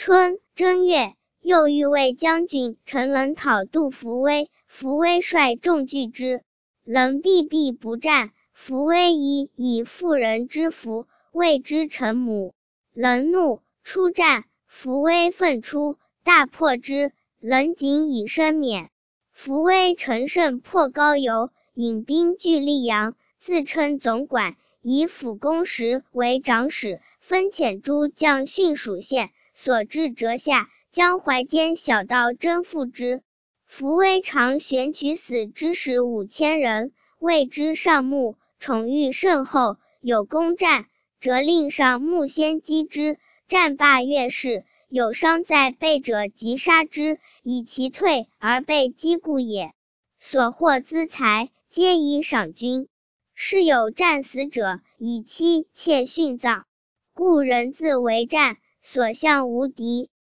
春正月，右御卫将军陈伦讨杜伏威，伏威率众拒之，伦避不战。伏威以妇人之服，谓之臣母。伦怒，出战，伏威奋出，大破之，伦仅以身免。伏威乘胜破高邮，引兵据溧阳，自称总管，以辅公时为长史，分遣诸将训属县，所至折下，将淮间小道征复之。伏威常选取死之士5000人，谓之上牧，宠遇甚厚，有攻战，则令上牧先击之，战罢越氏，有伤在背者即杀之，以其退而被击故也。所获资财，皆以赏军。是有战死者，以妻妾殉葬，故人自为战，所向无敌。